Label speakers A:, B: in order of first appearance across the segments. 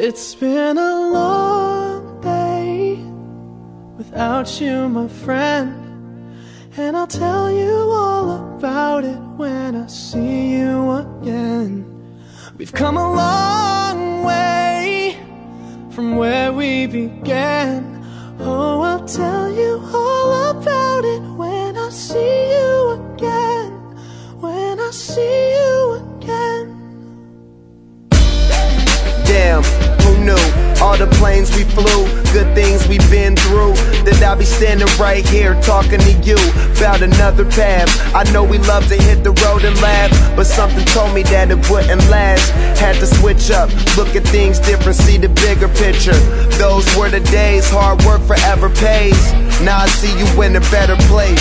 A: It's been a long day without you, my friend, and I'll tell you all about it when I see you again. We've come a long way from where we began. Oh, I'll tell you all about it when I see you again. When I see you again.
B: Damn, who knew? All the planes we flew, good things we've been through, that I'll be standing right here talking to you about another path. I know we love to hit the road and laugh, but something told me that it wouldn't last. Had to switch up, look at things different, see the bigger picture. Those were the days, hard work forever pays. Now I see you in a better place.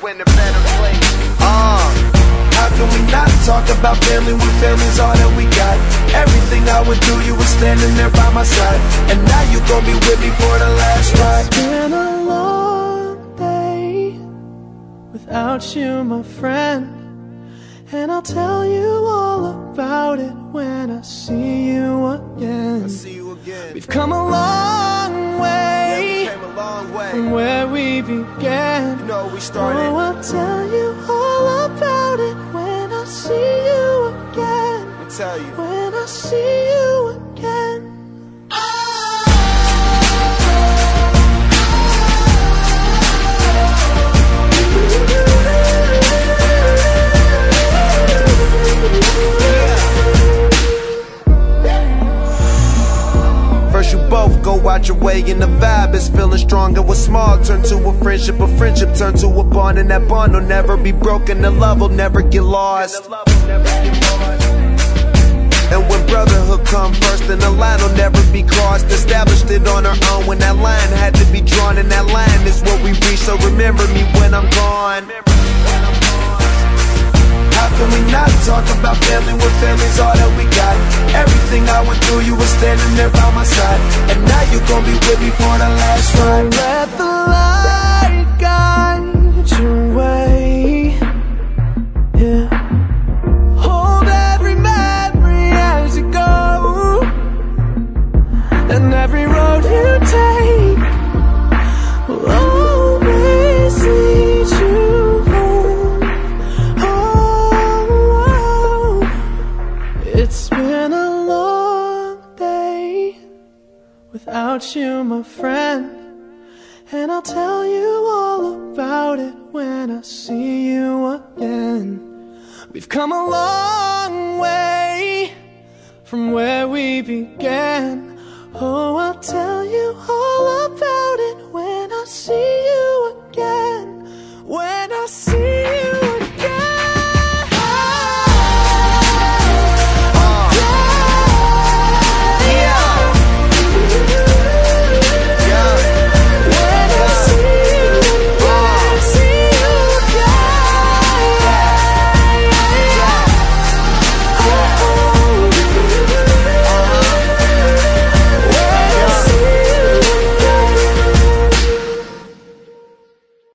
B: How can we not talk about family when family's all that we got? Everything I went through, you were standing there by my side, and now you gon' be with me for the last ride.
A: It's been a long day without you, my friend, and I'll tell you all about it when I see you again. We've come a long way, from where we began.
B: You know we started.
A: Oh, I'll tell you all about it when I see you again.
B: Tell you.
A: When I see you again.
B: First you both go out your way and the vibe is feeling stronger. What's small turn to a friendship turn to a bond, and that bond will never be broken. The love will never get lost. And when brotherhood come first, then the line will never be crossed. Established it on our own when that line had to be drawn, and that line is what we reach. So remember me when I'm gone. How can we not talk about family when family's all that we got? Everything I went through, you were standing there by my side, and now you gon' be with me for the last ride.
A: Let the light guide your way. Yeah. Hold every memory as you go, and every road you take will always lead you home. Oh, it's been a long day without you, my friend, and I'll tell you all about it when I see you again. We've come a long way from where we began. Oh, I'll tell you all about it when I see you again. When I see